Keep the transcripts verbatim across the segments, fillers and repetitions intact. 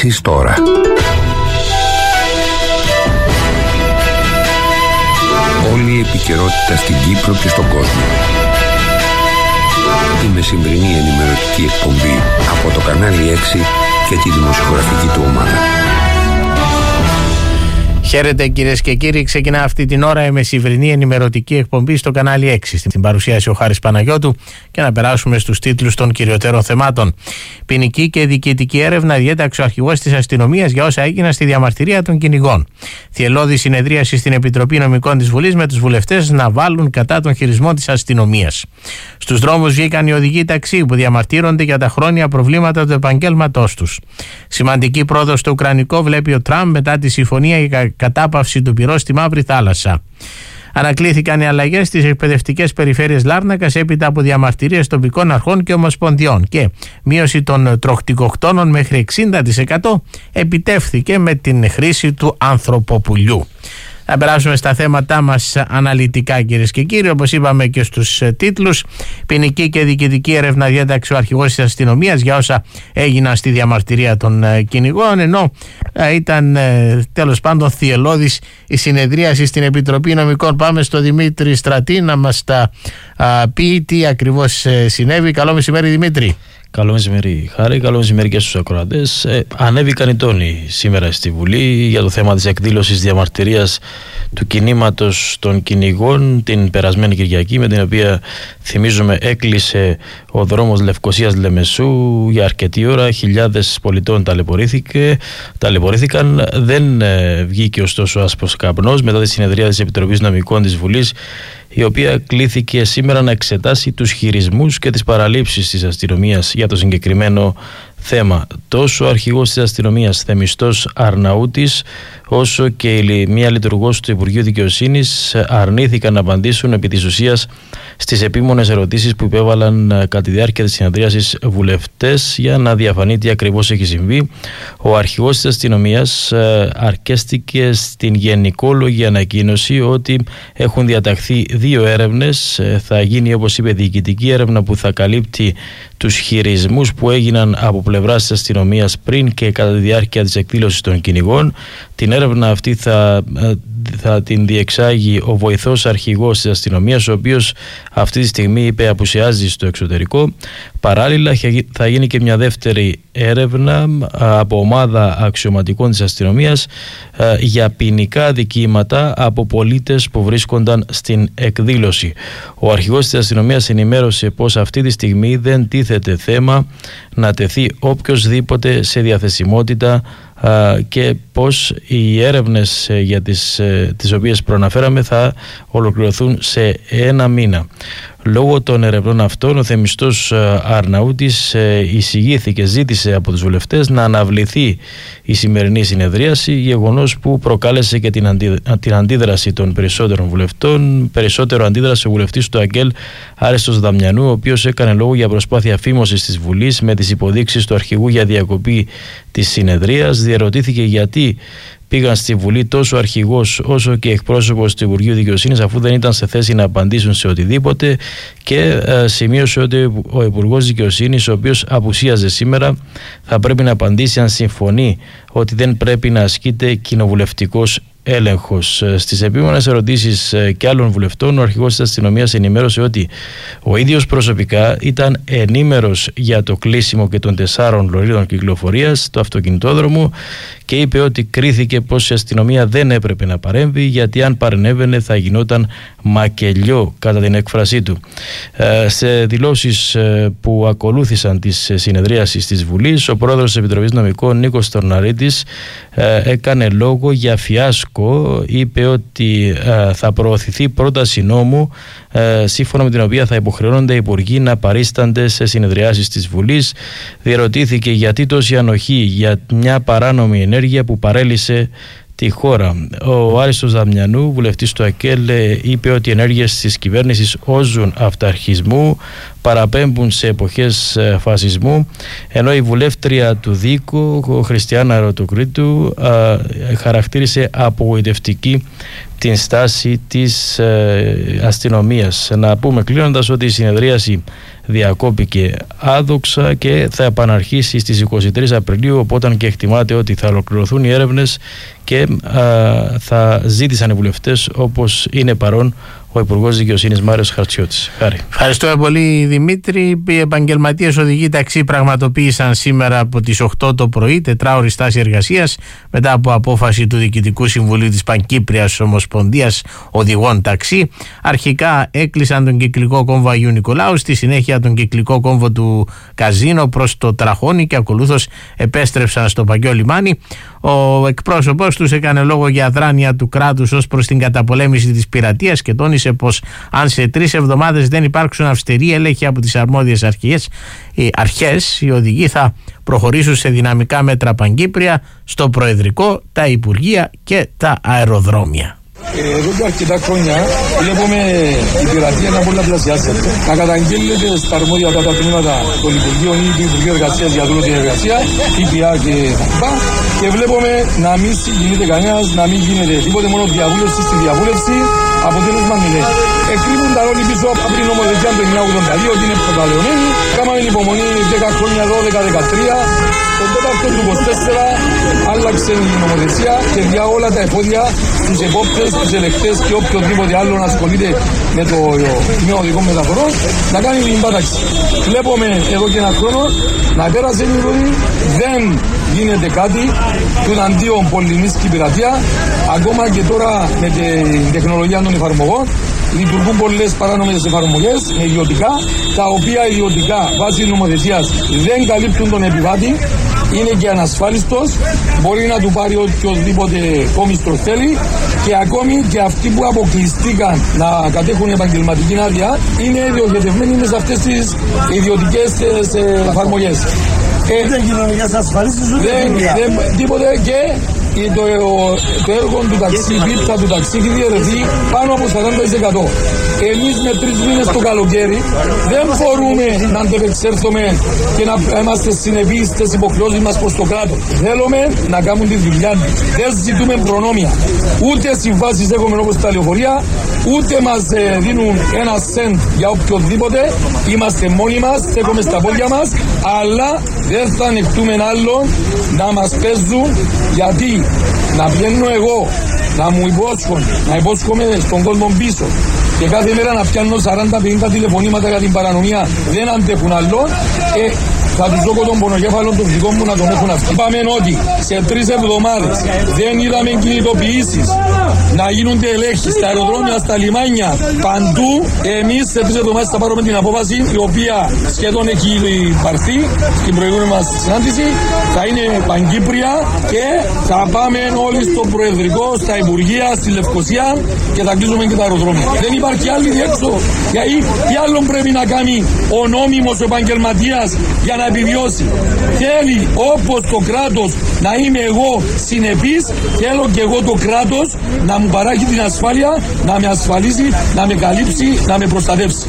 Ειδήσεις τώρα. Όλη η επικαιρότητα στην Κύπρο και στον κόσμο. Η μεσημβρινή ενημερωτική εκπομπή από το κανάλι έξι και τη δημοσιογραφική του ομάδα. Χαίρετε κυρίες και κύριοι, ξεκινά αυτή την ώρα η μεσημβρινή ενημερωτική εκπομπή στο κανάλι έξι. Στην παρουσίαση ο Χάρης Παναγιώτου και να περάσουμε στους τίτλους των κυριωτέρων θεμάτων. Ποινική και διοικητική έρευνα διέταξε ο αρχηγός της αστυνομίας για όσα έγιναν στη διαμαρτυρία των κυνηγών. Θυελλώδη συνεδρίαση στην Επιτροπή Νομικών της Βουλής με τους βουλευτές να βάλουν κατά τον χειρισμό της αστυνομίας. Στους δρόμους βγήκαν οι οδηγοί ταξί που διαμαρτύρονται για τα χρόνια προβλήματα του επαγγέλματός τους. Σημαντική πρόοδο στο Ουκρανικό βλέπει ο Τραμπ μετά τη συμφωνία για κατάπαυση του πυρός στη Μαύρη Θάλασσα. Ανακλήθηκαν οι αλλαγές στις εκπαιδευτικές περιφέρειες Λάρνακας έπειτα από διαμαρτυρίες τοπικών αρχών και ομοσπονδιών και μείωση των τροχτικοκτώνων μέχρι εξήντα τοις εκατό επιτεύχθηκε με την χρήση του ανθρωποπουλιού. Θα περάσουμε στα θέματά μας αναλυτικά κυρίες και κύριοι, όπως είπαμε και στους τίτλους. Ποινική και διοικητική έρευνα διέταξε ο αρχηγός της αστυνομίας για όσα έγιναν στη διαμαρτυρία των κυνηγών, ενώ ήταν τέλος πάντων θυελλώδης η συνεδρίαση στην Επιτροπή Νομικών. Πάμε στο Δημήτρη Στρατή να μας τα πει τι ακριβώς συνέβη. Καλό μεσημέρι Δημήτρη. Καλό μεσημέρι Χάρη, καλό μεσημέρι και στους ακροατές. Ε, ανέβηκαν οι τόνοι σήμερα στη Βουλή για το θέμα της εκδήλωσης διαμαρτυρίας του κινήματος των κυνηγών την περασμένη Κυριακή, με την οποία θυμίζουμε έκλεισε ο δρόμος Λευκωσίας Λεμεσού για αρκετή ώρα. Χιλιάδες πολιτών ταλαιπωρήθηκαν. Δεν ε, βγήκε ωστόσο άσπρος καπνός μετά τη συνεδρία της Επιτροπής Νομικών της Βουλής, η οποία κλήθηκε σήμερα να εξετάσει τους χειρισμούς και τις παραλήψεις της αστυνομίας για το συγκεκριμένο θέμα. Τόσο ο αρχηγός της αστυνομίας Θεμιστός Αρναούτης, όσο και μία λειτουργός του Υπουργείου Δικαιοσύνης αρνήθηκαν να απαντήσουν επί της ουσίας στις επίμονες ερωτήσεις που υπέβαλαν κατά τη διάρκεια της συνεδρίασης βουλευτές για να διαφανεί τι ακριβώς έχει συμβεί. Ο αρχηγός της αστυνομίας αρκέστηκε στην γενικόλογη ανακοίνωση ότι έχουν διαταχθεί δύο έρευνες. Θα γίνει, όπως είπε, διοικητική έρευνα που θα καλύπτει τους χειρισμούς που έγιναν από πλευράς της αστυνομίας πριν και κατά τη διάρκεια της εκδήλωσης των κυνηγών. Την έρευνα αυτή θα, θα την διεξάγει ο βοηθός αρχηγός της αστυνομίας, ο οποίος αυτή τη στιγμή είπε απουσιάζει στο εξωτερικό. Παράλληλα θα γίνει και μια δεύτερη έρευνα από ομάδα αξιωματικών της αστυνομίας για ποινικά δικήματα από πολίτες που βρίσκονταν στην εκδήλωση. Ο αρχηγός της αστυνομίας ενημέρωσε πως αυτή τη στιγμή δεν τίθεται θέμα να τεθεί οποιοσδήποτε σε διαθεσιμότητα και πως οι έρευνες για τις, τις οποίες προαναφέραμε θα ολοκληρωθούν σε ένα μήνα. Λόγω των ερευνών αυτών, ο Θεμιστός Αρναούτης εισηγήθηκε, ζήτησε από τους βουλευτές να αναβληθεί η σημερινή συνεδρίαση, γεγονός που προκάλεσε και την, αντί, την αντίδραση των περισσότερων βουλευτών. Περισσότερο αντίδρασε ο βουλευτής του ΑΚΕΛ Άρεστος Δαμιανού, ο οποίος έκανε λόγο για προσπάθεια φήμωσης της Βουλής με τις υποδείξεις του αρχηγού για διακοπή της συνεδρίας. Διερωτήθηκε γιατί πήγαν στη Βουλή τόσο αρχηγός όσο και εκπρόσωπος του Υπουργείου Δικαιοσύνης, αφού δεν ήταν σε θέση να απαντήσουν σε οτιδήποτε, και ε, σημείωσε ότι ο Υπουργός Δικαιοσύνης, ο οποίος απουσίαζε σήμερα, θα πρέπει να απαντήσει αν συμφωνεί ότι δεν πρέπει να ασκείται κοινοβουλευτικός έλεγχος. Στις επίμονες ερωτήσεις και άλλων βουλευτών, ο αρχηγός της αστυνομίας ενημέρωσε ότι ο ίδιος προσωπικά ήταν ενήμερος για το κλείσιμο και των τεσσάρων λωρίδων κυκλοφορίας του αυτοκινητόδρομου και είπε ότι κρίθηκε πως η αστυνομία δεν έπρεπε να παρέμβει, γιατί αν παρενέβαινε θα γινόταν μακελιό, κατά την έκφρασή του. Ε, σε δηλώσεις που ακολούθησαν της συνεδρίασης της Βουλής, ο πρόεδρος της Επιτροπής Νομικών Νίκος Τορναρίτης ε, έκανε λόγο για φιάσκο. Είπε ότι ε, θα προωθηθεί πρόταση νόμου ε, σύμφωνα με την οποία θα υποχρεώνονται οι υπουργοί να παρίστανται σε συνεδριάσεις της Βουλής. Διερωτήθηκε γιατί τόση ανοχή για μια παράνομη ενέργεια που παρέλυσε τη χώρα. Ο Άριστος Δαμιανού, βουλευτής του ΑΚΕΛ, είπε ότι οι ενέργειες της κυβέρνησης όζουν αυταρχισμού, παραπέμπουν σε εποχές φασισμού, ενώ η βουλεύτρια του Δίκου, Χριστιάνα Ρωτοκρίτου, χαρακτήρισε απογοητευτική την στάση της αστυνομίας. Να πούμε κλείνοντας ότι η συνεδρίαση διακόπηκε άδοξα και θα επαναρχίσει στις είκοσι τρεις Απριλίου, οπότε και εκτιμάται ότι θα ολοκληρωθούν οι έρευνες και α, θα ζήτησαν οι βουλευτές, όπως είναι παρόν ο Υπουργός Δικαιοσύνης Μάριος Χαρτσιώτης. Χάρη. Ευχαριστούμε πολύ, Δημήτρη. Οι επαγγελματίες οδηγοί ταξί πραγματοποίησαν σήμερα από τις οκτώ το πρωί τετράωρη στάση εργασίας μετά από απόφαση του Διοικητικού Συμβουλίου της Πανκύπριας Ομοσπονδίας Οδηγών Ταξί. Αρχικά έκλεισαν τον κυκλικό κόμβο Αγίου Νικολάου, στη συνέχεια τον κυκλικό κόμβο του Καζίνο προς το Τραχώνι και ακολούθως επέστρεψαν στο Παγκιό λιμάνι. Ο εκπρόσωπος τους έκανε λόγο για αδράνεια του κράτους ως προς την καταπολέμηση της πειρατείας και τόνισε πως αν σε τρεις εβδομάδες δεν υπάρξουν αυστηροί έλεγχοι από τις αρμόδιες αρχές, οι αρχές, οι οδηγοί θα προχωρήσουν σε δυναμικά μέτρα πανκύπρια στο Προεδρικό, τα Υπουργεία και τα αεροδρόμια. Εδώ και αρκετά χρόνια βλέπουμε η πειρατεία να πολλαπλασιάζεται. Να καταγγέλλεται στα αρμόδια τα τμήματα των Υπουργείων ή του Υπουργείου Εργασίας για δούλο την εργασία, ΦΠΑ και τα και βλέπουμε να μην συγκινείται κανένας, να μην γίνεται τίποτε, μόνο διαβούλευση στη διαβούλευση, αποτέλεσμα μηδέν. Εκκρίνουν τα ρόλοι πίσω από την νομοθεσία του εννιακόσια ογδόντα δύο ότι είναι προκαλεωμένη. Κάμαμε υπομονή δέκα χρόνια, δώδεκα δεκατρία. Τον τέταρτο του είκοσι τέσσερα άλλαξε η νομοθεσία και διά όλα τα εφόδια στους επόπτες, στους ελεκτές και οποιοδήποτε άλλο να ασχολείται με το τμήμα οδικών μεταφορών να κάνει την πάταξη. Βλέπουμε εδώ και ένα χρόνο να πέρασε η ζωή, δεν γίνεται κάτι του αντίον πολυμίσκη πειρατεία. Ακόμα και τώρα με την τεχνολογία των εφαρμογών λειτουργούν πολλές παράνομες εφαρμογές με ιδιωτικά, τα οποία ιδιωτικά βάσει νομοθεσίας δεν καλύπτουν τον επιβάτη, είναι και ανασφάλιστος, μπορεί να του πάρει οποιοδήποτε κόμιστρο θέλει και ακόμη και αυτοί που αποκλειστήκαν να κατέχουν επαγγελματική άδεια είναι διοχετευμένοι μέσα σε αυτές τις ιδιωτικές εφαρμογές. Δεν κοινωνικές ασφαλίσεις ούτε τίποτε και το, το έργο του ταξί, η πίτα του ταξί έχει διαιρεθεί πάνω από σαράντα τοις εκατό. Εμείς με τρεις μήνες το καλοκαίρι δεν μπορούμε να αντεπεξέλθουμε και να είμαστε συνεπείς στις υποχρεώσεις μας προς το κράτος. Θέλουμε να κάνουν τη δουλειά τους. Δεν ζητούμε προνόμια. Ούτε συμβάσεις έχουμε όπως τα λεωφορεία, ούτε μας ε, δίνουν ένα σεντ για οποιοδήποτε. Είμαστε μόνοι μας, στέκουμε στα πόδια μας, αλλά δεν θα ανεχτούμε άλλον να μας παίζουν, γιατί να βγαίνω εγώ, να μου υπόσχουν, να υπόσχομαι στον κόσμο πίσω και κάθε μέρα να πιάνω σαράντα πενήντα τηλεφωνήματα για την παρανομία, δεν αντέχουν άλλον. Ε, θα τους δω τον πονοκέφαλο των δικών μου να τον έχουν αυτοί. Είπαμε ότι σε τρεις εβδομάδες δεν είδαμε κινητοποιήσεις να γίνονται ελέγχοι στα αεροδρόμια, στα λιμάνια, παντού. Εμείς σε τρεις εβδομάδες θα πάρουμε την απόφαση, η οποία σχεδόν έχει πάρθει στην προηγούμενη μας συνάντηση. Θα είναι πανκύπρια και θα πάμε όλοι στο Προεδρικό, στα Υπουργεία, στη Λευκοσία και θα κλείσουμε και τα αεροδρόμια. Δεν υπάρχει άλλη διέξοδο. Γιατί τι άλλο πρέπει να κάνει ο νόμιμος επαγγελματίας για να επιβιώσει? Θέλει όπως το κράτος να είμαι εγώ συνεπής, θέλω και εγώ το κράτος να μου παράγει την ασφάλεια, να με ασφαλίσει, να με καλύψει, να με προστατεύσει.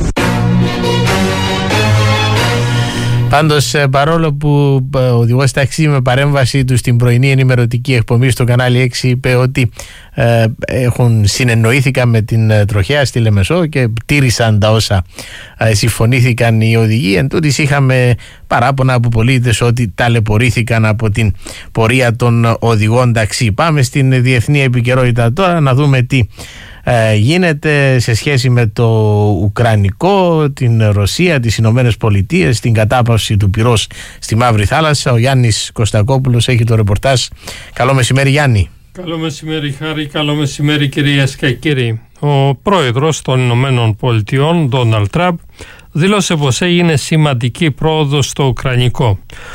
Πάντως, παρόλο που ο οδηγός ταξί με παρέμβαση του στην πρωινή ενημερωτική εκπομπή στο κανάλι έξι είπε ότι ε, έχουν συνεννοήθηκαν με την ε, τροχέα στη Λεμεσό και τήρησαν τα όσα ε, συμφωνήθηκαν οι οδηγοί, εν τούτοις είχαμε παράπονα από πολίτες ότι ταλαιπωρήθηκαν από την πορεία των οδηγών ταξί. Πάμε στην διεθνή επικαιρότητα τώρα να δούμε τι Ε, γίνεται σε σχέση με το Ουκρανικό, την Ρωσία, τις Ηνωμένες Πολιτείες, την κατάπαυση του πυρός στη Μαύρη Θάλασσα. Ο Γιάννης Κωστακόπουλος έχει το ρεπορτάζ. Καλό μεσημέρι, Γιάννη. Καλό μεσημέρι, Χάρη. Καλό μεσημέρι, κυρίες και κύριοι. Ο πρόεδρος των Ηνωμένων Πολιτειών, Ντόναλντ Τραμπ, δήλωσε πως έγινε σημαντική πρόοδος στο Ουκρανικό.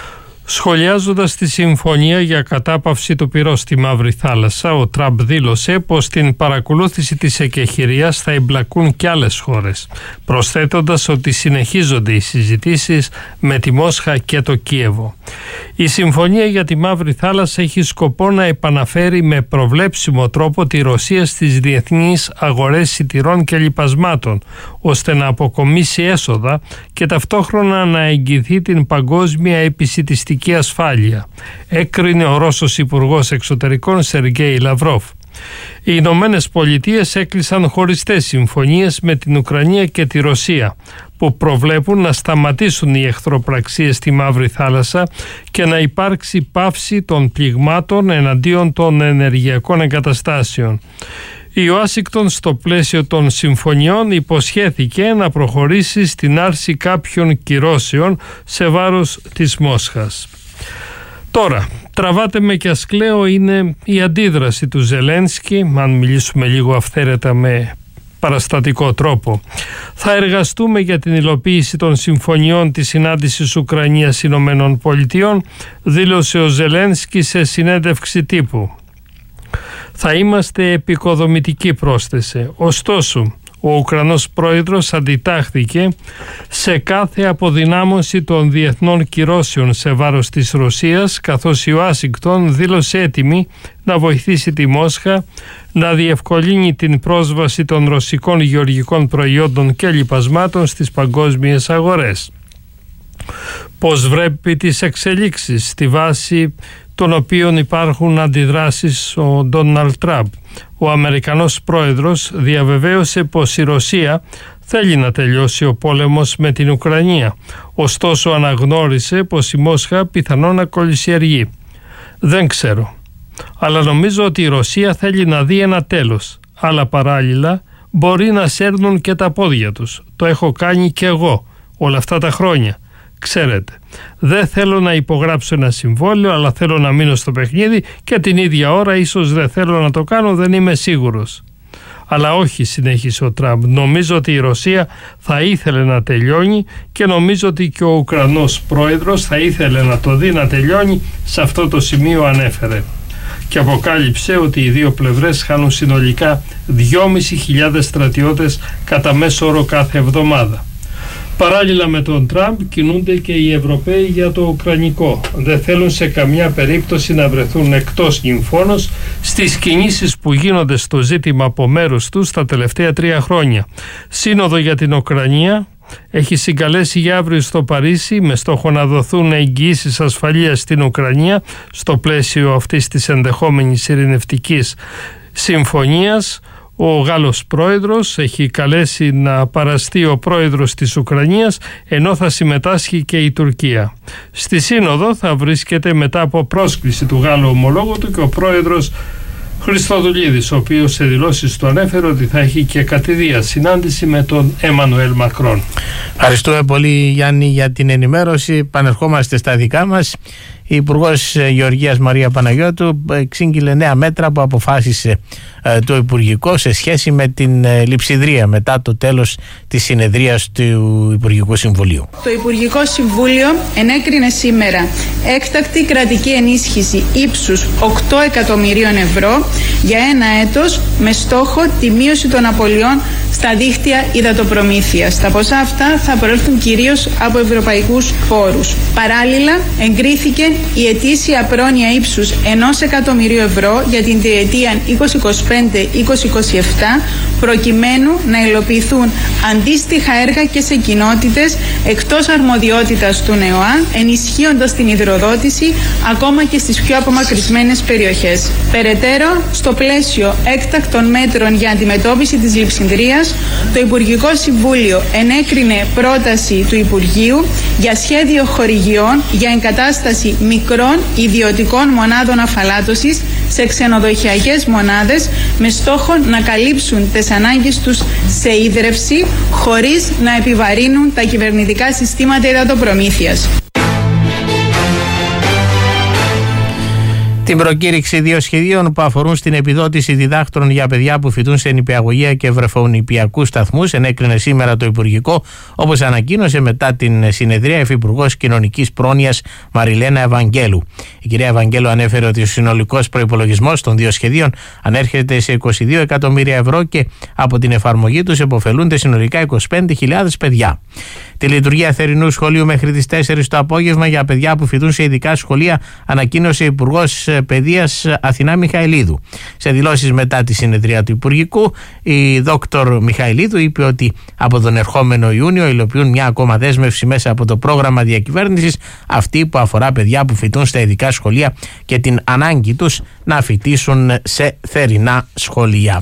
Σχολιάζοντας τη συμφωνία για κατάπαυση του πυρός στη Μαύρη Θάλασσα, ο Τραμπ δήλωσε πως στην παρακολούθηση της εκεχηρίας θα εμπλακούν και άλλες χώρες, προσθέτοντας ότι συνεχίζονται οι συζητήσεις με τη Μόσχα και το Κίεβο. Η συμφωνία για τη Μαύρη Θάλασσα έχει σκοπό να επαναφέρει με προβλέψιμο τρόπο τη Ρωσία στις διεθνείς αγορές σιτηρών και λιπασμάτων, ώστε να αποκομίσει έσοδα και ταυτόχρονα να εγγυηθεί την παγκόσμια επισιτιστική ασφάλεια, έκρινε ο Ρώσος Υπουργός Εξωτερικών Σεργέη Λαυρόφ. Οι Ηνωμένες Πολιτείες έκλεισαν χωριστές συμφωνίες με την Ουκρανία και τη Ρωσία που προβλέπουν να σταματήσουν οι εχθροπραξίες στη Μαύρη Θάλασσα και να υπάρξει πάυση των πληγμάτων εναντίον των ενεργειακών εγκαταστάσεων. Η Ουάσιγκτον στο πλαίσιο των συμφωνιών υποσχέθηκε να προχωρήσει στην άρση κάποιων κυρώσεων σε βάρος της Μόσχας. Τώρα, τραβάτε με κι ας κλαίω είναι η αντίδραση του Ζελένσκι, αν μιλήσουμε λίγο αυθαίρετα με παραστατικό τρόπο. Θα εργαστούμε για την υλοποίηση των συμφωνιών της συνάντησης Ουκρανίας-Ηνωμένων Πολιτειών, δήλωσε ο Ζελένσκι σε συνέντευξη τύπου. Θα είμαστε επικοδομητικοί, πρόσθεσε. Ωστόσο, ο Ουκρανός πρόεδρος αντιτάχθηκε σε κάθε αποδυνάμωση των διεθνών κυρώσεων σε βάρος της Ρωσίας, καθώς η Ουάσιγκτον δήλωσε έτοιμη να βοηθήσει τη Μόσχα να διευκολύνει την πρόσβαση των ρωσικών γεωργικών προϊόντων και λιπασμάτων στις παγκόσμιες αγορές. Πώς βλέπει τις εξελίξεις στη βάση των οποίων υπάρχουν αντιδράσεις ο Ντόναλντ Τραμπ? Ο Αμερικανός πρόεδρος διαβεβαίωσε πως η Ρωσία θέλει να τελειώσει ο πόλεμος με την Ουκρανία, ωστόσο αναγνώρισε πως η Μόσχα πιθανόν να κολλησιεργεί. Δεν ξέρω, αλλά νομίζω ότι η Ρωσία θέλει να δει ένα τέλος, αλλά παράλληλα μπορεί να σέρνουν και τα πόδια τους. Το έχω κάνει και εγώ όλα αυτά τα χρόνια. Ξέρετε, δεν θέλω να υπογράψω ένα συμβόλαιο, αλλά θέλω να μείνω στο παιχνίδι και την ίδια ώρα ίσως δεν θέλω να το κάνω, δεν είμαι σίγουρος. Αλλά όχι, συνέχισε ο Τραμπ, νομίζω ότι η Ρωσία θα ήθελε να τελειώνει και νομίζω ότι και ο Ουκρανός πρόεδρος θα ήθελε να το δει να τελειώνει, σε αυτό το σημείο ανέφερε. Και αποκάλυψε ότι οι δύο πλευρές χάνουν συνολικά δυόμισι χιλιάδες στρατιώτες κατά μέσο όρο κάθε εβδομάδα. Παράλληλα με τον Τραμπ κινούνται και οι Ευρωπαίοι για το Ουκρανικό. Δεν θέλουν σε καμιά περίπτωση να βρεθούν εκτός νυμφώνος στις κινήσεις που γίνονται στο ζήτημα από μέρους τους τα τελευταία τρία χρόνια. Σύνοδο για την Ουκρανία έχει συγκαλέσει για αύριο στο Παρίσι με στόχο να δοθούν εγγυήσεις ασφαλείας στην Ουκρανία στο πλαίσιο αυτής της ενδεχόμενης ειρηνευτικής συμφωνίας. Ο Γάλλος πρόεδρος έχει καλέσει να παραστεί ο πρόεδρος της Ουκρανίας, ενώ θα συμμετάσχει και η Τουρκία. Στη σύνοδο θα βρίσκεται μετά από πρόσκληση του Γάλλου ομολόγου του και ο πρόεδρος Χριστοδουλίδης, ο οποίος σε δηλώσεις του ανέφερε ότι θα έχει και κατηδία συνάντηση με τον Εμμανουέλ Μακρόν. Ευχαριστούμε πολύ, Γιάννη, για την ενημέρωση. Πανερχόμαστε στα δικά μας. Η Υπουργός Γεωργίας Μαρία Παναγιώτου εξήγηλε νέα μέτρα που αποφάσισε ε, το Υπουργικό σε σχέση με την ε, λειψιδρία μετά το τέλος της συνεδρίας του Υπουργικού Συμβουλίου. Το Υπουργικό Συμβούλιο ενέκρινε σήμερα έκτακτη κρατική ενίσχυση ύψους οκτώ εκατομμυρίων ευρώ για ένα έτος με στόχο τη μείωση των απολειών στα δίκτυα υδατοπρομήθειας. Τα ποσά αυτά θα προέλθουν κυρίως από ευρωπαϊκούς πόρους. Παράλληλα, εγκρίθηκε η ετήσια πρόνοια ύψους ενός εκατομμυρίου ευρώ για την τριετία είκοσι είκοσι πέντε είκοσι είκοσι επτά, προκειμένου να υλοποιηθούν αντίστοιχα έργα και σε κοινότητες εκτός αρμοδιότητας του ΝΕΟΑ, ενισχύοντας την υδροδότηση ακόμα και στις πιο απομακρυσμένες περιοχές. Περαιτέρω, στο πλαίσιο έκτακτων μέτρων για αντιμετώπιση της λειψιδρίας, το Υπουργικό Συμβούλιο ενέκρινε πρόταση του Υπουργείου για σχέδιο χορηγιών για εγκατάσταση μικρών ιδιωτικών μονάδων αφαλάτωσης σε ξενοδοχειακές μονάδες με στόχο να καλύψουν τις ανάγκες τους σε ίδρυυση χωρίς να επιβαρύνουν τα κυβερνητικά συστήματα υδατοπρομήθειας. Την προκήρυξη δύο σχεδίων που αφορούν στην επιδότηση διδάκτρων για παιδιά που φοιτούν σε νηπιαγωγεία και βρεφονηπιακούς σταθμούς ενέκρινε σήμερα το Υπουργικό, όπως ανακοίνωσε μετά την συνεδρία Υφυπουργός Κοινωνικής Πρόνοιας Μαριλένα Ευαγγέλου. Η κυρία Ευαγγέλου ανέφερε ότι ο συνολικός προϋπολογισμός των δύο σχεδίων ανέρχεται σε είκοσι δύο εκατομμύρια ευρώ και από την εφαρμογή τους επωφελούνται συνολικά είκοσι πέντε χιλιάδες παιδιά. Τη λειτουργία θερινού σχολείου μέχρι τις τέσσερις το απόγευμα για παιδιά που φοιτούν σε ειδικά σχολεία ανακοίνωσε ο Υπουργός Παιδείας Αθηνά Μιχαηλίδου. Σε δηλώσεις μετά τη συνεδρία του Υπουργικού, η δόκτωρ Μιχαηλίδου είπε ότι από τον ερχόμενο Ιούνιο υλοποιούν μια ακόμα δέσμευση μέσα από το πρόγραμμα διακυβέρνησης, αυτή που αφορά παιδιά που φοιτούν στα ειδικά σχολεία και την ανάγκη τους να φοιτήσουν σε θερινά σχολεία.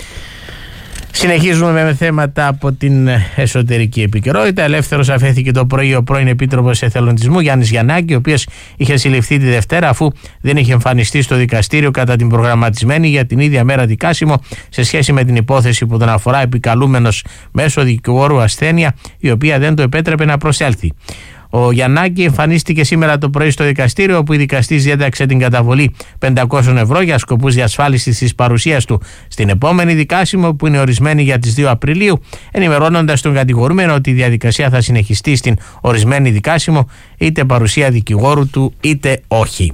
Συνεχίζουμε με θέματα από την εσωτερική επικαιρότητα. Ελεύθερος αφέθηκε το πρωί ο πρώην Επίτροπος Εθελοντισμού Γιάννης Γιαννάκη, ο οποίος είχε συλληφθεί τη Δευτέρα αφού δεν είχε εμφανιστεί στο δικαστήριο κατά την προγραμματισμένη για την ίδια μέρα δικάσιμο σε σχέση με την υπόθεση που τον αφορά επικαλούμενος μέσω δικηγόρου ασθένεια, η οποία δεν το επέτρεπε να προσέλθει. Ο Γιαννάκη εμφανίστηκε σήμερα το πρωί στο δικαστήριο, όπου η δικαστής διέταξε την καταβολή πεντακόσια ευρώ για σκοπούς διασφάλισης της παρουσίας του στην επόμενη δικάσιμο, που είναι ορισμένη για τις δύο Απριλίου, ενημερώνοντας τον κατηγορούμενο ότι η διαδικασία θα συνεχιστεί στην ορισμένη δικάσιμο, είτε παρουσία δικηγόρου του είτε όχι.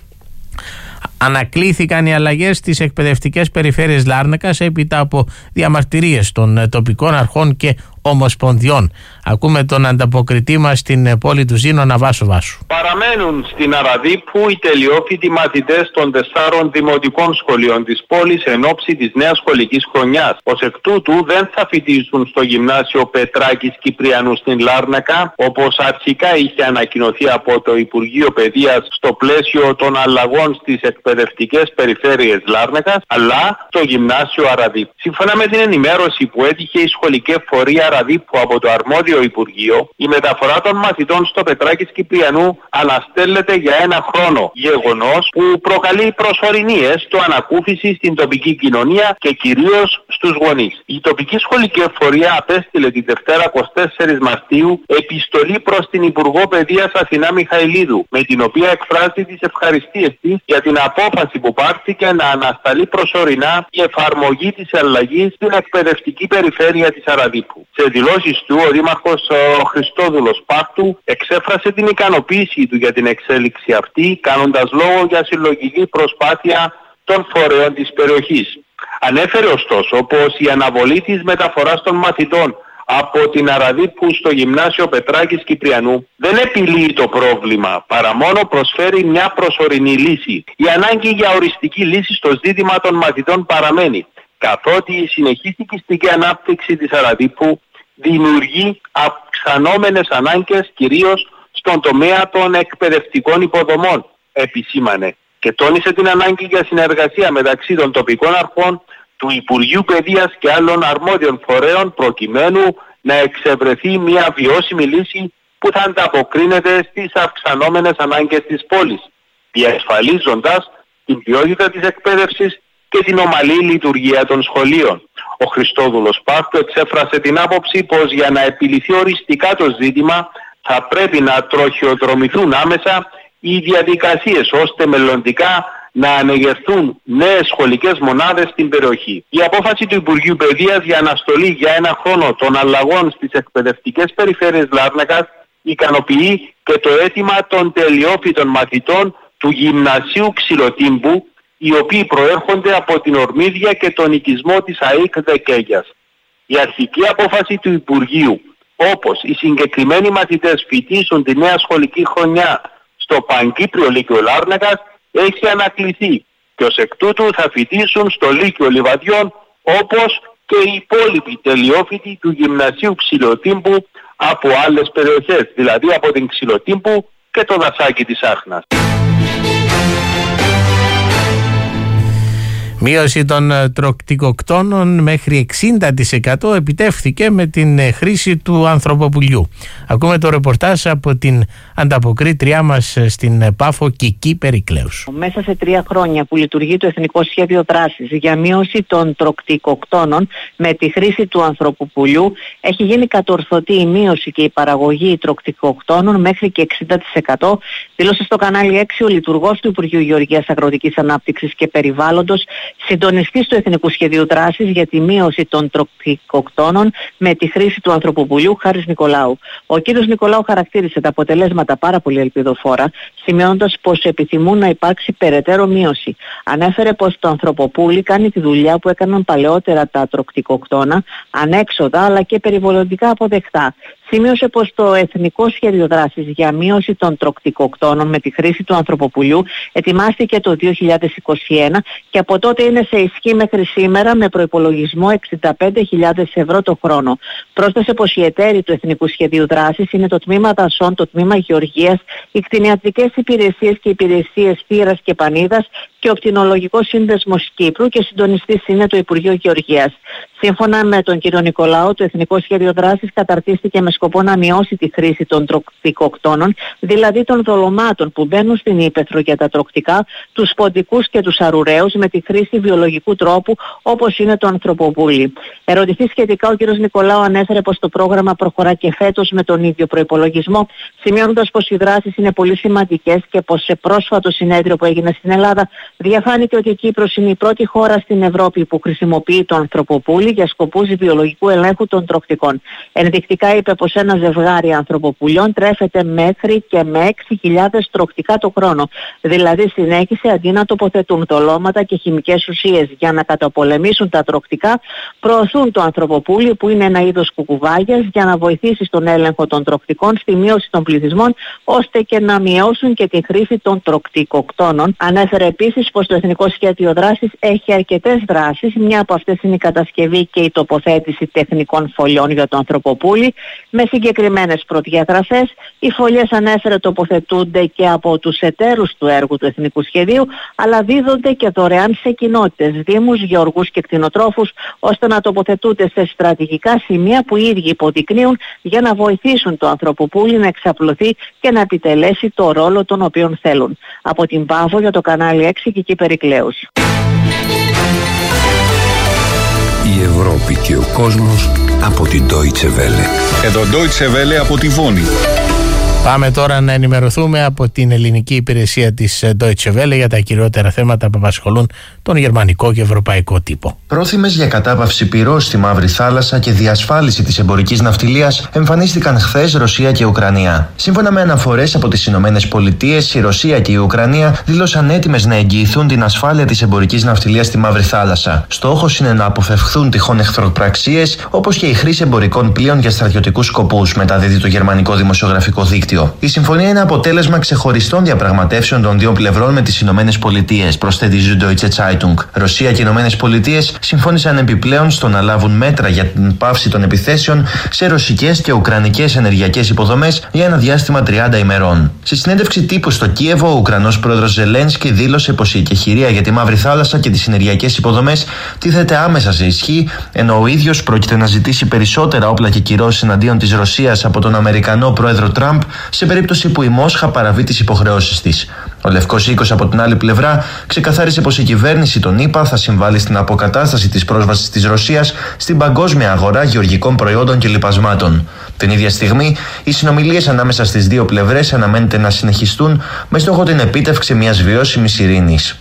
Ανακλήθηκαν οι αλλαγές στις εκπαιδευτικές περιφέρειες Λάρνακας έπειτα από διαμαρτυρίες των τοπικών αρχών και ομοσπονδιών. Ακούμε τον ανταποκριτή μας στην πόλη του Ζήνωνα, Βάσο Βάσου. Παραμένουν στην Αραδίππου οι τελειόφοιτοι μαθητές των τεσσάρων δημοτικών σχολείων της πόλης εν ώψη της νέας σχολικής χρονιάς. Ως εκ τούτου δεν θα φοιτήσουν στο γυμνάσιο Πετράκης Κυπριανού στην Λάρνακα, όπως αρχικά είχε ανακοινωθεί από το Υπουργείο Παιδείας στο πλαίσιο των αλλαγών στις εκπαιδευτικές περιφέρειες Λάρνακας, αλλά το γυμνάσιο Αραδίππου. Σύμφωνα με την ενημέρωση που έτυχε η σχολική εφορία Αραδίππου από το αρμόδιο Υπουργείο, η μεταφορά των μαθητών στο Πετράκης Κυπριανού αναστέλλεται για ένα χρόνο, γεγονός που προκαλεί προσωρινή στο ανακούφιση στην τοπική κοινωνία και κυρίως στους γονείς. Η τοπική σχολική εφορία απέστειλε τη Δευτέρα εικοστή τέταρτη Μαρτίου επιστολή προς την Υπουργό Παιδείας Αθηνά Μιχαηλίδου, με την οποία εκφράζει τις ευχαριστίες της για την απόφαση που πάρθηκε να ανασταλεί προσωρινά η εφαρμογή της αλλαγής στην εκπαιδευτική περιφέρεια της Αραδίππου. Σε δηλώσεις του, ο Δήμαρχος ο Χριστόδουλος Πάρτου εξέφρασε την ικανοποίησή του για την εξέλιξη αυτή, κάνοντας λόγο για συλλογική προσπάθεια των φορέων της περιοχής. Ανέφερε ωστόσο πως η αναβολή της μεταφοράς των μαθητών από την Αραδίππου στο γυμνάσιο Πετράκης Κυπριανού δεν επιλύει το πρόβλημα, παρά μόνο προσφέρει μια προσωρινή λύση. Η ανάγκη για οριστική λύση στο ζήτημα των μαθητών παραμένει, καθότι η συνεχής οικιστική ανάπτυξη της Αραδίππου δημιουργεί αυξανόμενες ανάγκες κυρίως στον τομέα των εκπαιδευτικών υποδομών, επισήμανε, και τόνισε την ανάγκη για συνεργασία μεταξύ των τοπικών αρχών, του Υπουργείου Παιδείας και άλλων αρμόδιων φορέων, προκειμένου να εξευρεθεί μια βιώσιμη λύση που θα ανταποκρίνεται στις αυξανόμενες ανάγκες της πόλης, διασφαλίζοντας την ποιότητα της εκπαίδευσης και την ομαλή λειτουργία των σχολείων. Ο Χριστόδουλος Πάρτου εξέφρασε την άποψη πως για να επιληθεί οριστικά το ζήτημα θα πρέπει να τροχιοδρομηθούν άμεσα οι διαδικασίες ώστε μελλοντικά να ανεγερθούν νέες σχολικές μονάδες στην περιοχή. Η απόφαση του Υπουργείου Παιδείας για αναστολή για ένα χρόνο των αλλαγών στις εκπαιδευτικές περιφέρειες Λάρνακας ικανοποιεί και το αίτημα των τελειόφοιτων μαθητών του Γυμνασίου Ξυλοτύμπου, οι οποίοι προέρχονται από την Ορμίδια και τον οικισμό της ΑΕΚ Δεκέγιας. Η αρχική απόφαση του Υπουργείου, όπως οι συγκεκριμένοι μαθητές φοιτήσουν τη νέα σχολική χρονιά στο Παγκύπριο Λύκειο Λάρνακας, έχει ανακληθεί και ως εκ τούτου θα φοιτήσουν στο Λύκειο Λιβαδιών, όπως και οι υπόλοιποι τελειόφοιτοι του Γυμνασίου Ξυλοτύμπου από άλλες περιοχές, δηλαδή από την Ξυλοτύμπου και το δασάκι της Άχνας. Μείωση των τροκτικοκτώνων μέχρι εξήντα τοις εκατό επιτεύχθηκε με την χρήση του ανθρωποπουλιού. Ακούμε το ρεπορτάζ από την ανταποκρίτριά μας στην Πάφο, Κική Περικλέους. Μέσα σε τρία χρόνια που λειτουργεί το Εθνικό Σχέδιο Δράσης για μείωση των τροκτικοκτώνων με τη χρήση του ανθρωποπουλιού, έχει γίνει κατορθωτή η μείωση και η παραγωγή τροκτικοκτώνων μέχρι και εξήντα τοις εκατό, δήλωσε στο κανάλι έξι ο Λειτουργός του Υπουργείου Γεωργίας, Αγροτικής Ανάπτυξης και Περιβάλλοντος, συντονιστής του Εθνικού Σχεδίου Δράσης για τη μείωση των τροκτικοκτώνων με τη χρήση του ανθρωποπουλιού, Χάρης Νικολάου. Ο κ. Νικολάου χαρακτήρισε τα αποτελέσματα πάρα πολύ ελπιδοφόρα, σημειώνοντας πως επιθυμούν να υπάρξει περαιτέρω μείωση. Ανέφερε πως το ανθρωποπούλι κάνει τη δουλειά που έκαναν παλαιότερα τα τροκτικοκτώνα, ανέξοδα αλλά και περιβαλλοντικά αποδεκτά. Σημείωσε πως το Εθνικό Σχέδιο Δράσης για μείωση των τροκτικοκτώνων με τη χρήση του ανθρωποπουλιού ετοιμάστηκε το δύο χιλιάδες είκοσι ένα και από τότε είναι σε ισχύ μέχρι σήμερα με προϋπολογισμό εξήντα πέντε χιλιάδες ευρώ το χρόνο. Πρόσθεσε πως οι εταίροι του Εθνικού Σχεδίου Δράσης είναι το Τμήμα Δασών, το Τμήμα Γεωργίας, οι κτηνιατρικές υπηρεσίες και υπηρεσίες φύρας και πανίδας και ο Πτηνολογικός Σύνδεσμος Κύπρου και συντονιστής είναι το Υπουργείο Γεωργίας. Σύμφωνα με τον κύριο Νικολάου, το Εθνικό Σχέδιο Δράσης καταρτίστηκε με σκοπό να μειώσει τη χρήση των τροκτικοκτώνων, δηλαδή των δολωμάτων που μπαίνουν στην ύπαιθρο για τα τροκτικά, τους ποντικούς και τους αρουραίους με τη χρήση βιολογικού τρόπου όπως είναι το ανθρωποπούλι. Ερωτηθεί σχετικά, ο κύριος Νικολάου ανέφερε πως το πρόγραμμα προχωρά και φέτος με τον ίδιο προϋπολογισμό, σημειώνοντας πως οι δράσεις είναι πολύ σημαντικές και πως σε πρόσφατο συνέδριο που έγινε στην Ελλάδα διαφάνηκε ότι η Κύπρος είναι η πρώτη χώρα στην Ευρώπη που χρησιμοποιεί το ανθρωποπούλι για σκοπούς βιολογικού ελέγχου των τροκτικών. Ενδεικτικά είπε πως ένα ζευγάρι ανθρωποπουλιών τρέφεται μέχρι και με έξι χιλιάδες τροκτικά το χρόνο. Δηλαδή συνέχισε αντί να τοποθετούν δολώματα και χημικές ουσίες για να καταπολεμήσουν τα τροκτικά, προωθούν το ανθρωποπούλι που είναι ένα είδος κουκουβάγιας για να βοηθήσει στον έλεγχο των τροκτικών, στη μείωση των πληθυσμών ώστε και να μειώσουν και τη χρήση των τροκτικοκτώνων. Ανέφερε επίσης πως το Εθνικό Σχέδιο Δράσης έχει αρκετές δράσεις, μια από αυτές είναι η κατασκευή και η τοποθέτηση τεχνικών φωλιών για το ανθρωποπούλι με συγκεκριμένες προδιαγραφές. Οι φωλιές, ανέφερε, τοποθετούνται και από τους εταίρους του έργου του Εθνικού Σχεδίου, αλλά δίδονται και δωρεάν σε κοινότητες, δήμους, γεωργούς και κτηνοτρόφους, ώστε να τοποθετούνται σε στρατηγικά σημεία που οι ίδιοι υποδεικνύουν για να βοηθήσουν το ανθρωποπούλι να εξαπλωθεί και να επιτελέσει το ρόλο τον οποίον θέλουν. Από την Πάφο για το κανάλι έξι, Κική Περικλέους. Η Ευρώπη και ο κόσμος από την Deutsche Welle. Εδώ Deutsche Welle από τη Βόνη. Πάμε τώρα να ενημερωθούμε από την ελληνική υπηρεσία της Deutsche Welle για τα κυριότερα θέματα που απασχολούν τον γερμανικό και ευρωπαϊκό τύπο. Πρόθυμες για κατάπαυση πυρός στη Μαύρη Θάλασσα και διασφάλιση της εμπορικής ναυτιλίας εμφανίστηκαν χθες Ρωσία και Ουκρανία. Σύμφωνα με αναφορές από τις Ηνωμένες Πολιτείες, η Ρωσία και η Ουκρανία δήλωσαν έτοιμες να εγγυηθούν την ασφάλεια της εμπορικής ναυτιλίας στη Μαύρη Θάλασσα. Στόχος είναι να αποφευχθούν τυχόν εχθροπραξίες, όπως και η χρήση εμπορικών πλοίων για στρατιωτικούς σκοπούς, μεταδίδει το γερμανικό δημοσιογραφικό δίκτυο. Η συμφωνία είναι αποτέλεσμα ξεχωριστών διαπραγματεύσεων των δύο πλευρών με τις Ηνωμένες Πολιτείες, προσθέτει η Süddeutsche Zeitung. Ρωσία και Ηνωμένες Πολιτείες συμφώνησαν επιπλέον στο να λάβουν μέτρα για την πάυση των επιθέσεων σε ρωσικές και ουκρανικές ενεργειακές υποδομές για ένα διάστημα τριάντα ημερών. Σε συνέντευξη τύπου στο Κίεβο, ο Ουκρανός πρόεδρος Ζελένσκι δήλωσε πως η εκεχηρία για τη Μαύρη Θάλασσα και τις ενεργειακές υποδομές τίθεται άμεσα σε ισχύ, ενώ ο ίδιος πρόκειται να ζητήσει περισσότερα όπλα και κυρώσεις εναντίον της Ρωσίας από τον Αμερικανό πρόεδρο Τραμπ σε περίπτωση που η Μόσχα παραβεί τις υποχρεώσεις της. Ο Λευκός Οίκος, από την άλλη πλευρά, ξεκαθάρισε πως η κυβέρνηση των ΗΠΑ θα συμβάλλει στην αποκατάσταση της πρόσβασης της Ρωσίας στην παγκόσμια αγορά γεωργικών προϊόντων και λιπασμάτων. Την ίδια στιγμή, οι συνομιλίες ανάμεσα στις δύο πλευρές αναμένεται να συνεχιστούν με στόχο την επίτευξη μιας βιώσιμης ειρήνης.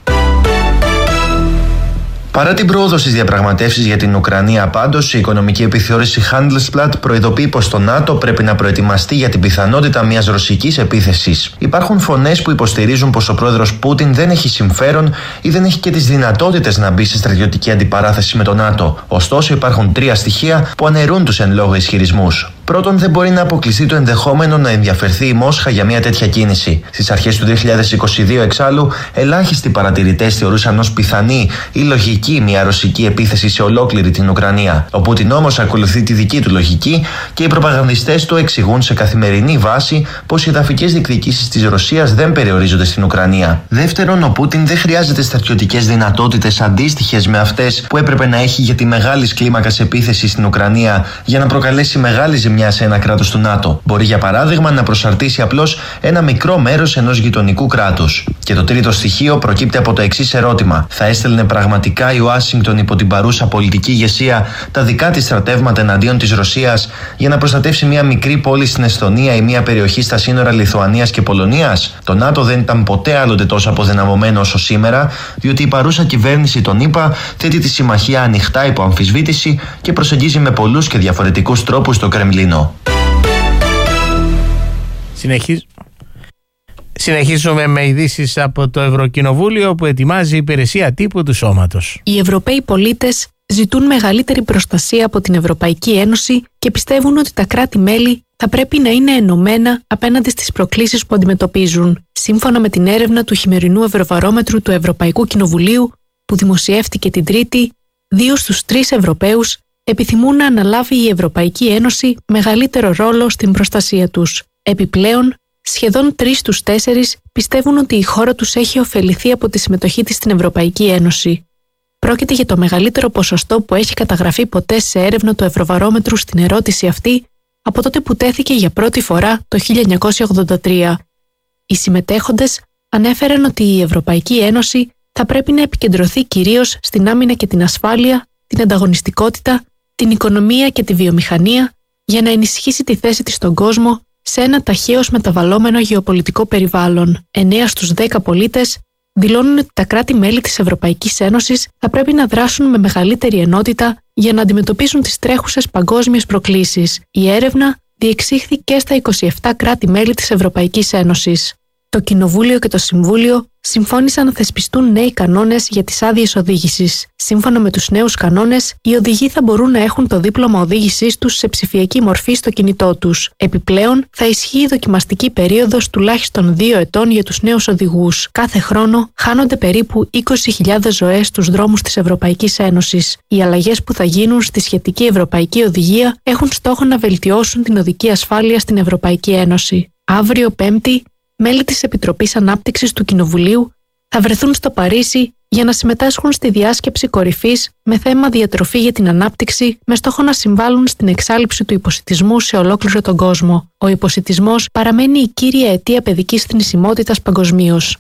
Παρά την πρόοδο στις διαπραγματεύσεις για την Ουκρανία, πάντως, η οικονομική επιθεώρηση Handelsblatt προειδοποιεί πως το ΝΑΤΟ πρέπει να προετοιμαστεί για την πιθανότητα μιας ρωσικής επίθεσης. Υπάρχουν φωνές που υποστηρίζουν πως ο πρόεδρος Πούτιν δεν έχει συμφέρον ή δεν έχει και τις δυνατότητες να μπει σε στρατιωτική αντιπαράθεση με το ΝΑΤΟ. Ωστόσο, υπάρχουν τρία στοιχεία που αναιρούν τους εν λόγω ισχυρισμούς. Πρώτον, δεν μπορεί να αποκλειστεί το ενδεχόμενο να ενδιαφερθεί η Μόσχα για μια τέτοια κίνηση. Στις αρχές του δύο χιλιάδες είκοσι δύο, εξάλλου, ελάχιστοι παρατηρητές θεωρούσαν ως πιθανή ή λογική μια ρωσική επίθεση σε ολόκληρη την Ουκρανία. Ο Πούτιν όμως ακολουθεί τη δική του λογική και οι προπαγανδιστές του εξηγούν σε καθημερινή βάση πως οι εδαφικές διεκδικήσεις της Ρωσίας δεν περιορίζονται στην Ουκρανία. Δεύτερον, ο Πούτιν δεν χρειάζεται στρατιωτικές δυνατότητες αντίστοιχες με αυτές που έπρεπε να έχει για τη μεγάλη κλίμακας επίθεση στην Ουκρανία για να προκαλέσει μεγάλη ζημιά σε ένα κράτος του ΝΑΤΟ. Μπορεί για παράδειγμα να προσαρτήσει απλώς ένα μικρό μέρος ενός γειτονικού κράτους. Και το τρίτο στοιχείο προκύπτει από το εξής ερώτημα: θα έστελνε πραγματικά η Ουάσιγκτον υπό την παρούσα πολιτική ηγεσία τα δικά της στρατεύματα εναντίον της Ρωσίας για να προστατεύσει μια μικρή πόλη στην Εσθονία ή μια περιοχή στα σύνορα Λιθουανίας και Πολωνίας? Το ΝΑΤΟ δεν ήταν ποτέ άλλοτε τόσο αποδυναμωμένο όσο σήμερα, διότι η παρούσα κυβέρνηση των ΗΠΑ θέτει τη συμμαχία ανοιχτά υπό αμφισβήτηση και προσεγγίζει με πολλούς και διαφορετικούς τρόπους το Κρεμλίνο. Συνεχίζ... Συνεχίζουμε με ειδήσεις από το Ευρωκοινοβούλιο που ετοιμάζει η υπηρεσία τύπου του σώματος. Οι Ευρωπαίοι πολίτες ζητούν μεγαλύτερη προστασία από την Ευρωπαϊκή Ένωση και πιστεύουν ότι τα κράτη-μέλη θα πρέπει να είναι ενωμένα απέναντι στις προκλήσεις που αντιμετωπίζουν. Σύμφωνα με την έρευνα του χειμερινού Ευρωβαρόμετρου του Ευρωπαϊκού Κοινοβουλίου που δημοσιεύτηκε την Τρίτη, δύο στους τρεις Ευρωπαίους επιθυμούν να αναλάβει η Ευρωπαϊκή Ένωση μεγαλύτερο ρόλο στην προστασία τους. Επιπλέον, σχεδόν τρεις στους τέσσερις πιστεύουν ότι η χώρα τους έχει ωφεληθεί από τη συμμετοχή της στην Ευρωπαϊκή Ένωση. Πρόκειται για το μεγαλύτερο ποσοστό που έχει καταγραφεί ποτέ σε έρευνα του Ευρωβαρόμετρου στην ερώτηση αυτή από τότε που τέθηκε για πρώτη φορά το χίλια εννιακόσια ογδόντα τρία. Οι συμμετέχοντες ανέφεραν ότι η Ευρωπαϊκή Ένωση θα πρέπει να επικεντρωθεί κυρίως στην άμυνα και την ασφάλεια, την ανταγωνιστικότητα, την οικονομία και τη βιομηχανία για να ενισχύσει τη θέση της στον κόσμο σε ένα ταχαίως μεταβαλλόμενο γεωπολιτικό περιβάλλον. εννέα στους δέκα πολίτες δηλώνουν ότι τα κράτη-μέλη της Ευρωπαϊκής Ένωσης θα πρέπει να δράσουν με μεγαλύτερη ενότητα για να αντιμετωπίσουν τις τρέχουσες παγκόσμιες προκλήσεις. Η έρευνα διεξήχθη και στα είκοσι επτά κράτη-μέλη της Ευρωπαϊκής Ένωσης. Το Κοινοβούλιο και το Συμβούλιο συμφώνησαν να θεσπιστούν νέοι κανόνες για τις άδειες οδήγησης. Σύμφωνα με τους νέους κανόνες, οι οδηγοί θα μπορούν να έχουν το δίπλωμα οδήγησής τους σε ψηφιακή μορφή στο κινητό τους. Επιπλέον, θα ισχύει η δοκιμαστική περίοδος τουλάχιστον δύο ετών για τους νέους οδηγούς. Κάθε χρόνο χάνονται περίπου είκοσι χιλιάδες ζωές στους δρόμους της Ευρωπαϊκής Ένωσης. Οι αλλαγές που θα γίνουν στη σχετική Ευρωπαϊκή Οδηγία έχουν στόχο να βελτιώσουν την οδική ασφάλεια στην Ευρωπαϊκή Ένωση. Αύριο Πέμπτη, μέλη της Επιτροπής Ανάπτυξης του Κοινοβουλίου θα βρεθούν στο Παρίσι για να συμμετάσχουν στη διάσκεψη κορυφής με θέμα διατροφή για την ανάπτυξη με στόχο να συμβάλλουν στην εξάλειψη του υποσιτισμού σε ολόκληρο τον κόσμο. Ο υποσιτισμός παραμένει η κύρια αιτία παιδικής θνησιμότητας παγκοσμίως.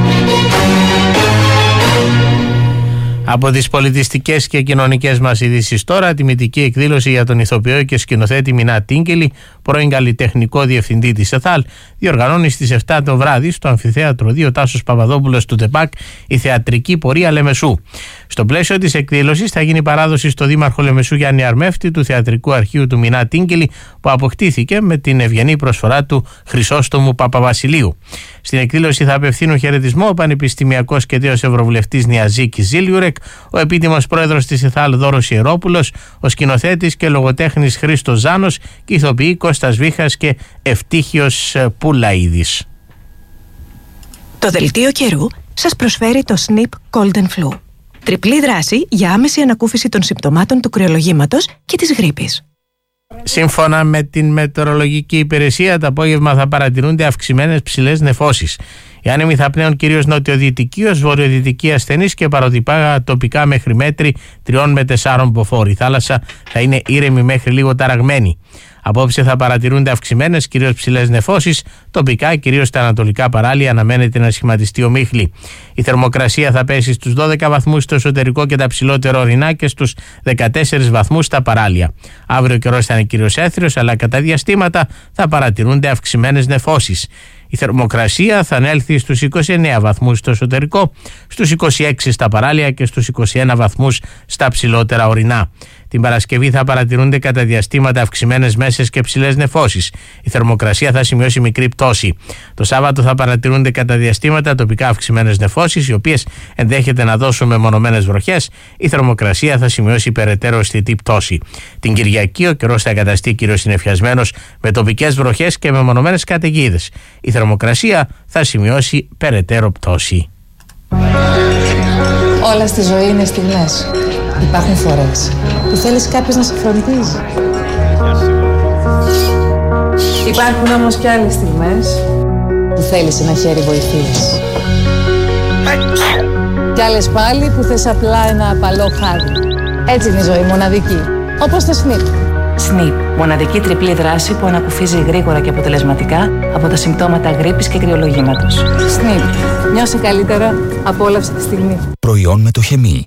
Από τις πολιτιστικές και κοινωνικές μας ειδήσεις τώρα, τιμητική εκδήλωση για τον ηθοποιό και σκηνοθέτη Μινά Τίγκελη, πρώην καλλιτεχνικό διευθυντή της ΕΘΑΛ, διοργανώνει στις επτά το βράδυ στο Αμφιθέατρο δύο Τάσος Παπαδόπουλος του ΤΕΠΑΚ η θεατρική πορεία Λεμεσού. Στο πλαίσιο της εκδήλωσης θα γίνει παράδοση στο Δήμαρχο Λεμεσού Γιάννη Αρμέφτη του θεατρικού αρχείου του Μινά Τίγκελη, που αποκτήθηκε με την ευγενή προσφορά του Χρυσόστομου Παπαβασιλείου. Στην εκδήλωση θα απευθύνουν χαιρετισμό ο πανεπιστημιακός και τέος ευρωβουλευτής Νιαζίκης Ζήλιουρεκ, ο επίτιμος πρόεδρος της ΕΘΑΛ Δώρος Ιερόπουλος, ο σκηνοθέτης και λογοτέχνης Χρήστος Ζάνος και ηθοποιοί Κώστας Βίχας και Ευτύχιος Πουλαίδης. Το δελτίο καιρού σας προσφέρει το Snip Cold and Flu. Τριπλή δράση για άμεση ανακούφιση των συμπτωμάτων του κρυολογήματος και της γρίπης. Σύμφωνα με την μετεωρολογική υπηρεσία, το απόγευμα θα παρατηρούνται αυξημένες ψηλές νεφώσεις. Οι άνεμοι θα πνέουν κυρίως νοτιοδυτικοί ως βορειοδυτικοί ασθενείς και παροτυπά τοπικά μέχρι μέτρη τριών με τεσσάρων μποφόρ. Η θάλασσα θα είναι ήρεμη μέχρι λίγο ταραγμένη. Απόψε θα παρατηρούνται αυξημένες κυρίως ψηλές νεφώσεις, τοπικά κυρίως στα ανατολικά παράλια αναμένεται να σχηματιστεί ομίχλη. Η θερμοκρασία θα πέσει στους δώδεκα βαθμούς στο εσωτερικό και τα ψηλότερα ορεινά και στους δεκατέσσερις βαθμούς στα παράλια. Αύριο ο καιρός θα είναι κυρίως έθριος, αλλά κατά διαστήματα θα παρατηρούνται αυξημένες νεφώσεις. Η θερμοκρασία θα ανέλθει στους είκοσι εννέα βαθμούς στο εσωτερικό, στους είκοσι έξι στα παράλια και στους είκοσι ένα βαθμούς στα ψηλότερα ορεινά. Την Παρασκευή θα παρατηρούνται κατά διαστήματα αυξημένες μέσες και ψηλές νεφώσεις. Η θερμοκρασία θα σημειώσει μικρή πτώση. Το Σάββατο θα παρατηρούνται κατά διαστήματα τοπικά αυξημένες νεφώσεις, οι οποίες ενδέχεται να δώσουν μεμονωμένες βροχές. Η θερμοκρασία θα σημειώσει περαιτέρω αισθητή πτώση. Την Κυριακή ο καιρός θα καταστεί κυρίως συννεφιασμένος με τοπικές βροχές και μεμονωμένες καταιγίδες. Η θερμοκρασία θα σημειώσει περαιτέρω πτώση. Όλα στη ζωή είναι στιγμές. Υπάρχουν φορές που θέλεις κάποιος να σε φροντίζει. Υπάρχουν όμως και άλλες στιγμές που θέλεις ένα χέρι βοηθείας. Κι άλλες πάλι που θες απλά ένα απαλό χάδι. Έτσι είναι η ζωή, μοναδική. Όπως το Σνιπ. Σνιπ, μοναδική τριπλή δράση που ανακουφίζει γρήγορα και αποτελεσματικά από τα συμπτώματα γρίπης και κρυολογήματος. Σνιπ, νιώσε καλύτερα, απόλαυσε τη στιγμή. Προϊόν με το χεμί.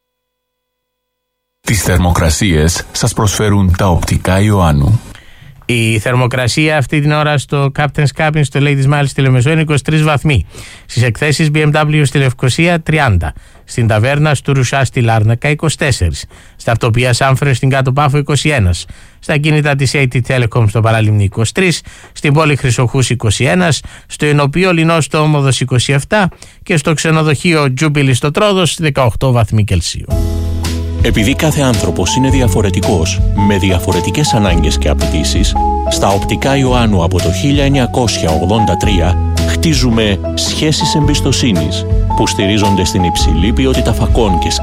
Τις θερμοκρασίες σας προσφέρουν τα οπτικά Ιωάννου. Η θερμοκρασία αυτή την ώρα στο Captain's Cabin στο Ladies Mile στη Λεμεσό είναι είκοσι τρεις βαθμοί. Στις εκθέσεις μπι εμ ντάμπλιου στη Λευκοσία τριάντα. Στην ταβέρνα του Ρουσά στη Λάρνακα είκοσι τέσσερα. Στα αυτοπία Σάμφρε στην Κάτω Πάφο είκοσι ένα. Στα κίνητα της έι τι Telecom στο Παραλίμνη είκοσι τρία. Στην πόλη Χρυσοχούς είκοσι ένα. Στο Ινωπείο Λινό στο Όμοδος είκοσι επτά. Και στο ξενοδοχείο Τζούμπιλι στο Τρόδος δεκαοκτώ βαθμοί Κελσίου. Επειδή κάθε άνθρωπος είναι διαφορετικός, με διαφορετικές ανάγκες και απαιτήσεις, στα οπτικά Ιωάννου από το χίλια εννιακόσια ογδόντα τρία χτίζουμε σχέσεις εμπιστοσύνης που στηρίζονται στην υψηλή ποιότητα φακών και